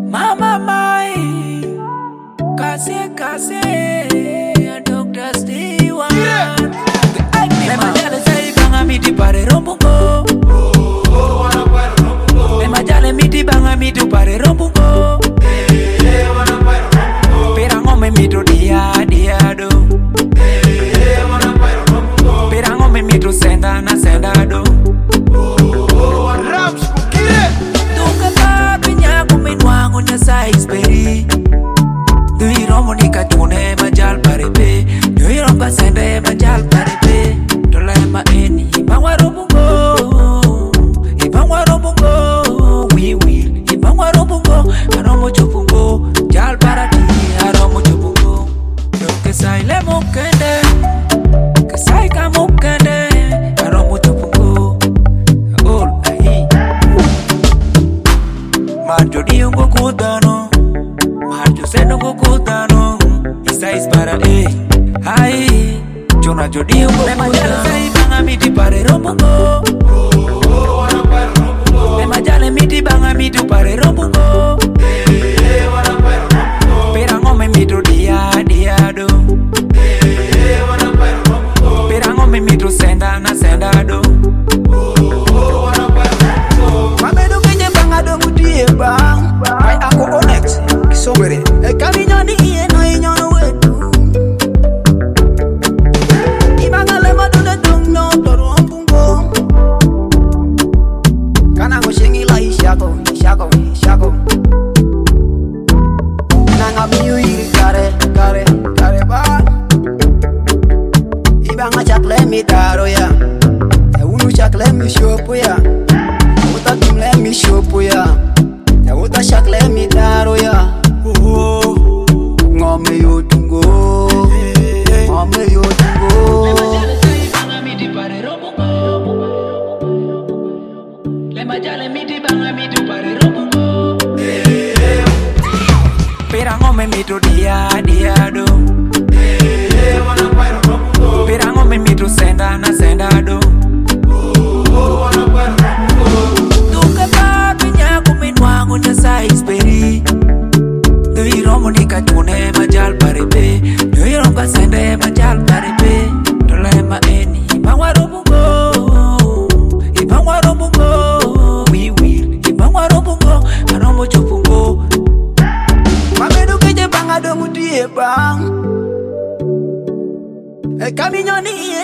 Mama mai Kase Dr. Stewan Mema jale say banga miti pare rombungo Mema jale miti banga mitu pare rombungo Perango me mito dia do Perango me mito senda do Nya size peri Dui romo ni kachune majal paripe Dui romba sende majal paripe Tolema eni Ibangwa rombungo Ibangwa rombungo We will Ibangwa rombungo Aromo chupungo Jal parati Aromo chupungo Kesai le mukende Kesai ka mukende Aromo chupungo All ahi Marjo diungo kudano Marjo sendo kudano Isais para Hai Chona jodiungo kudano Mema jale say banga miti pare rombungo Mema jale miti banga mitu pare rombungo Perango me mito dia do Perango me mito senda do Mamedo kenye banga do mudie bang Ay ako onex Kisongere Kami nyoni iye no inyono wetu Ibanga lema dune dung no toro ampungo Kana ngoshingi la ishako Nanga miyu iri kare ba Ibanga chakle mi daro ya Unu chakle mi shopo ya Uta kimle mi shopo ya Uta chakle mi daro ya Ngome yotungo Lema jale say banga miti pare rombungo Lema jale miti banga mitu pare rombungo Perango me mito dia do Perango me mito senda do Duka papi nyaku minwangu nya size peri Dui romo ni kachune majal paripe Dui romba sende majal paripe Tolema eni Ibangwa rombungo We will Ibangwa rombungo Aromo chupungo Mamedu keje banga do mudie bang Kami nyoni